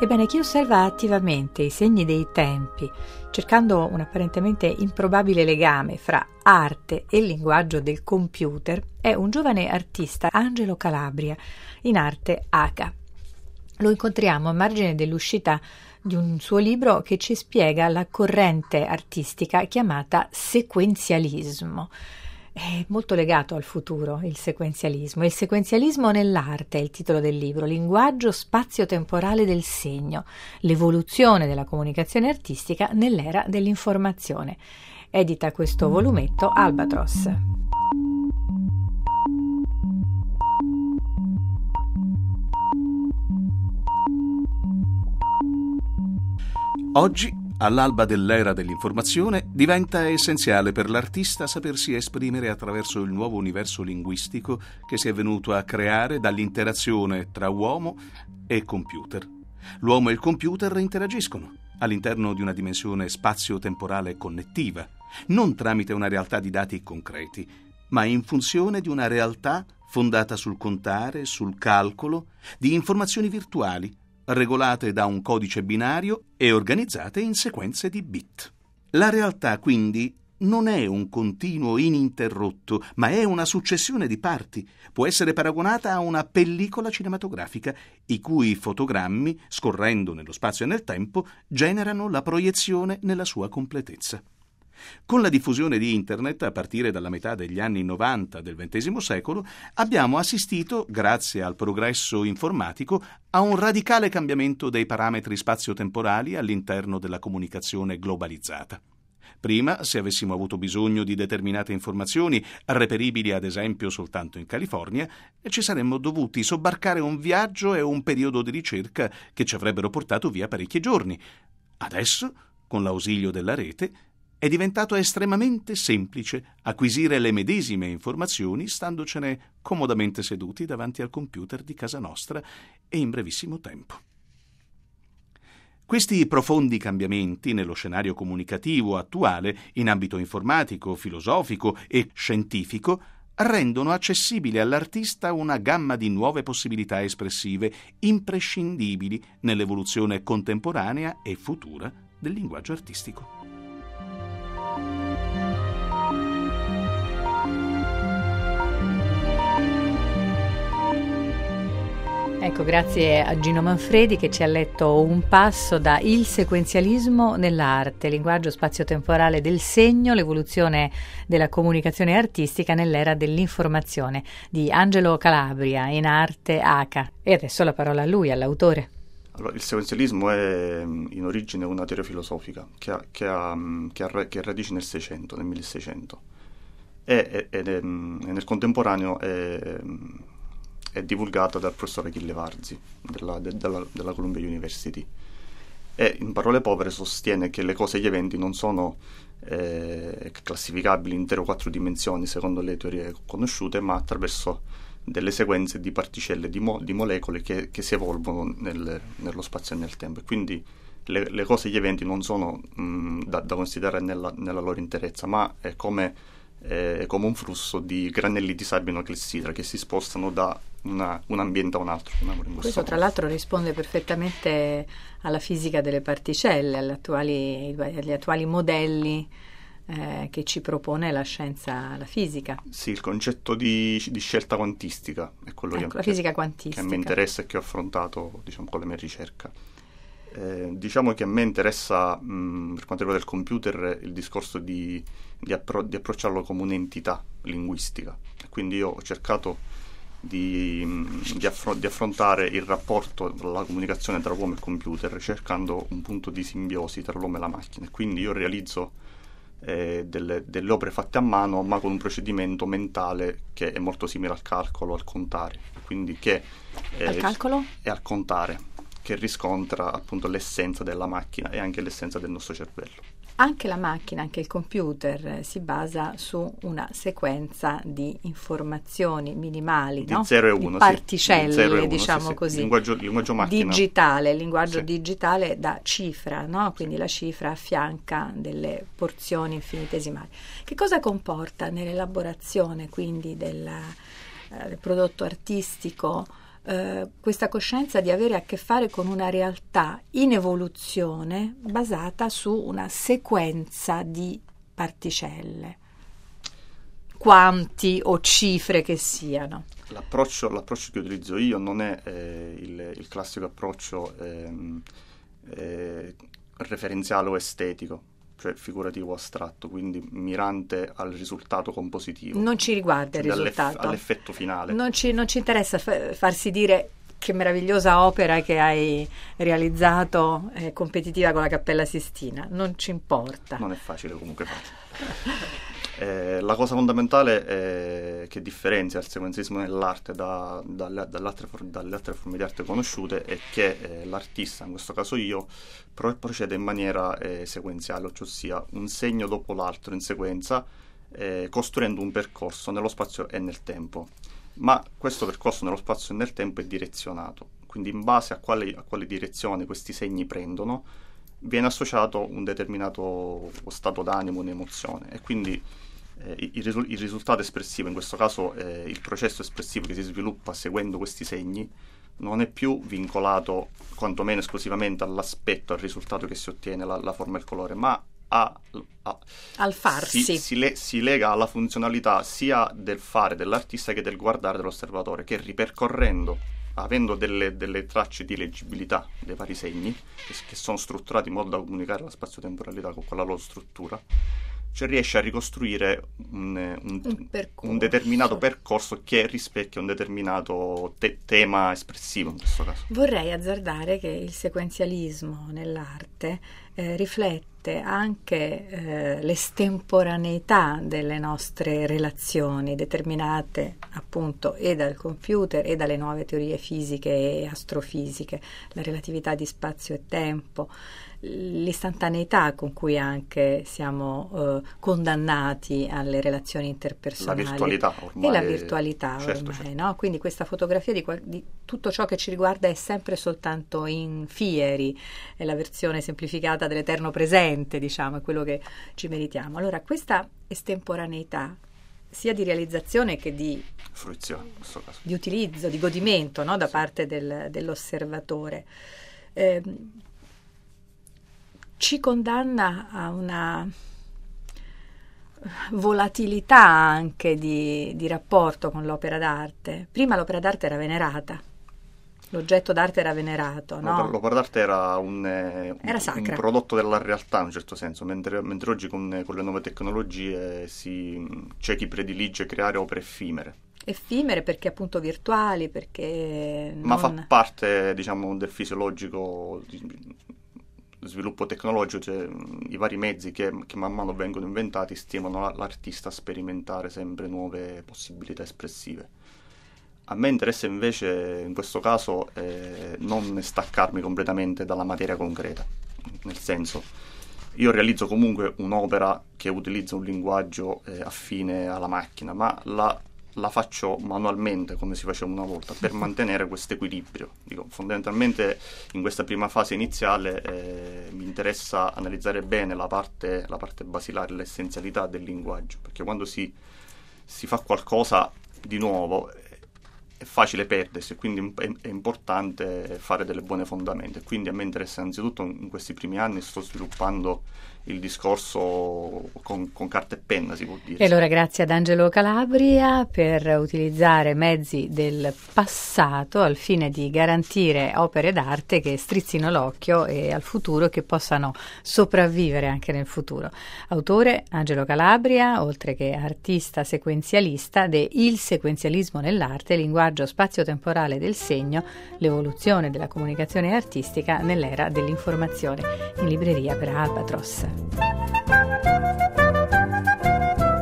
Ebbene, chi osserva attivamente i segni dei tempi, cercando un apparentemente improbabile legame fra arte e linguaggio del computer, è un giovane artista, Angelo Calabria, in arte ACA. Lo incontriamo a margine dell'uscita di un suo libro che ci spiega la corrente artistica chiamata sequenzialismo. È molto legato al futuro il sequenzialismo. Il sequenzialismo nell'arte è il titolo del libro, linguaggio spazio-temporale del segno, l'evoluzione della comunicazione artistica nell'era dell'informazione. Edita questo volumetto Albatros. Oggi, all'alba dell'era dell'informazione, diventa essenziale per l'artista sapersi esprimere attraverso il nuovo universo linguistico che si è venuto a creare dall'interazione tra uomo e computer. L'uomo e il computer interagiscono all'interno di una dimensione spazio-temporale connettiva, non tramite una realtà di dati concreti, ma in funzione di una realtà fondata sul contare, sul calcolo, di informazioni virtuali, regolate da un codice binario e organizzate in sequenze di bit. La realtà, quindi, non è un continuo ininterrotto, ma è una successione di parti. Può essere paragonata a una pellicola cinematografica, i cui fotogrammi, scorrendo nello spazio e nel tempo, generano la proiezione nella sua completezza. Con la diffusione di Internet, a partire dalla metà degli anni 90 del XX secolo, abbiamo assistito, grazie al progresso informatico, a un radicale cambiamento dei parametri spazio-temporali all'interno della comunicazione globalizzata. Prima, se avessimo avuto bisogno di determinate informazioni, reperibili ad esempio soltanto in California, ci saremmo dovuti sobbarcare un viaggio e un periodo di ricerca che ci avrebbero portato via parecchi giorni. Adesso, con l'ausilio della rete, è diventato estremamente semplice acquisire le medesime informazioni standocene comodamente seduti davanti al computer di casa nostra e in brevissimo tempo. Questi profondi cambiamenti nello scenario comunicativo attuale in ambito informatico, filosofico e scientifico rendono accessibile all'artista una gamma di nuove possibilità espressive imprescindibili nell'evoluzione contemporanea e futura del linguaggio artistico. Ecco, grazie a Gino Manfredi che ci ha letto un passo da Il sequenzialismo nell'arte, linguaggio spazio-temporale del segno, l'evoluzione della comunicazione artistica nell'era dell'informazione, di Angelo Calabria, in arte ACA. E adesso la parola a lui, all'autore. Allora, il sequenzialismo è in origine una teoria filosofica che ha radici nel 600, nel 1600 e nel contemporaneo è divulgata dal professore Achille Varzi della Columbia University e in parole povere sostiene che le cose e gli eventi non sono classificabili in 3 o 4 dimensioni secondo le teorie conosciute, ma attraverso delle sequenze di particelle, di molecole che si evolvono nello spazio e nel tempo. E quindi le cose e gli eventi non sono da considerare nella loro interezza, ma è come un flusso di granelli di sabbia in una clessidra che si spostano da un ambiente a un altro. Questo tra l'altro risponde perfettamente alla fisica delle particelle, agli attuali modelli che ci propone la scienza, la fisica. Sì, il concetto di scelta quantistica è quello la fisica quantistica che a me interessa e che ho affrontato, con la mia ricerca. Diciamo che a me interessa, per quanto riguarda il computer, il discorso di approcciarlo come un'entità linguistica. Quindi io ho cercato di affrontare il rapporto, la comunicazione tra uomo e computer, cercando un punto di simbiosi tra l'uomo e la macchina. Quindi io realizzo delle opere fatte a mano, ma con un procedimento mentale che è molto simile al calcolo, al contare. Quindi al calcolo? E al contare, che riscontra appunto l'essenza della macchina e anche l'essenza del nostro cervello. Anche la macchina, anche il computer si basa su una sequenza di informazioni minimali, di 0 e 1, di particelle, sì. 0 e 1, diciamo sì. così. Linguaggio macchina. Digitale, il linguaggio sì. digitale da cifra, no? Quindi la cifra affianca delle porzioni infinitesimali. Che cosa comporta nell'elaborazione quindi del prodotto artistico questa coscienza di avere a che fare con una realtà in evoluzione basata su una sequenza di particelle, quanti o cifre che siano. L'approccio che utilizzo io non è il classico approccio referenziale o estetico, cioè figurativo astratto, quindi mirante al risultato compositivo. Non ci riguarda il risultato. All'effetto finale. Non ci interessa farsi dire che meravigliosa opera che hai realizzato, competitiva con la Cappella Sistina. Non ci importa. Non è facile comunque farlo. La cosa fondamentale che differenzia il sequenzismo nell'arte dalle altre forme di arte conosciute è che l'artista, in questo caso io, procede in maniera sequenziale, ossia un segno dopo l'altro in sequenza, costruendo un percorso nello spazio e nel tempo. Ma questo percorso nello spazio e nel tempo è direzionato, quindi in base a quale direzione questi segni prendono viene associato un determinato stato d'animo, un'emozione, e quindi il risultato espressivo, in questo caso il processo espressivo che si sviluppa seguendo questi segni, non è più vincolato quantomeno esclusivamente all'aspetto, al risultato che si ottiene, la forma e il colore, ma al farsi. Si lega alla funzionalità sia del fare dell'artista che del guardare dell'osservatore, che ripercorrendo, avendo delle tracce di leggibilità dei vari segni che sono strutturati in modo da comunicare la spazio-temporalità con quella loro struttura, cioè riesce a ricostruire un determinato percorso che rispecchia un determinato tema espressivo in questo caso. Vorrei azzardare che il sequenzialismo nell'arte riflette anche l'estemporaneità delle nostre relazioni, determinate appunto e dal computer e dalle nuove teorie fisiche e astrofisiche, la relatività di spazio e tempo, l'istantaneità con cui anche siamo condannati alle relazioni interpersonali, la virtualità ormai, e la virtualità certo. No? Quindi questa fotografia di tutto ciò che ci riguarda è sempre soltanto in fieri, è la versione semplificata dell'eterno presente, diciamo, è quello che ci meritiamo. Allora questa estemporaneità sia di realizzazione che di fruizione, in questo caso, di utilizzo, di godimento, no? Da parte dell'osservatore, ci condanna a una volatilità anche di rapporto con l'opera d'arte. Prima l'opera d'arte era venerata, l'oggetto d'arte era venerato, no? L'opera d'arte era un sacra, un prodotto della realtà in un certo senso, mentre oggi con le nuove tecnologie c'è chi predilige creare opere effimere perché appunto virtuali, perché ma fa parte, diciamo, del fisiologico sviluppo tecnologico, cioè i vari mezzi che man mano vengono inventati stimolano l'artista a sperimentare sempre nuove possibilità espressive. A me interessa invece in questo caso non staccarmi completamente dalla materia concreta, nel senso, io realizzo comunque un'opera che utilizza un linguaggio affine alla macchina, ma la faccio manualmente come si faceva una volta per mantenere questo equilibrio. Dico, fondamentalmente in questa prima fase iniziale mi interessa analizzare bene la parte basilare, l'essenzialità del linguaggio, perché quando si fa qualcosa di nuovo è facile perdersi, quindi è importante fare delle buone fondamenta. Quindi a me interessa innanzitutto, in questi primi anni sto sviluppando il discorso con carta e penna, si può dire. E allora grazie ad Angelo Calabria per utilizzare mezzi del passato al fine di garantire opere d'arte che strizzino l'occhio e al futuro, che possano sopravvivere anche nel futuro. Autore Angelo Calabria, oltre che artista sequenzialista de Il sequenzialismo nell'arte, linguaggio spazio-temporale del segno, l'evoluzione della comunicazione artistica nell'era dell'informazione, in libreria per Albatros.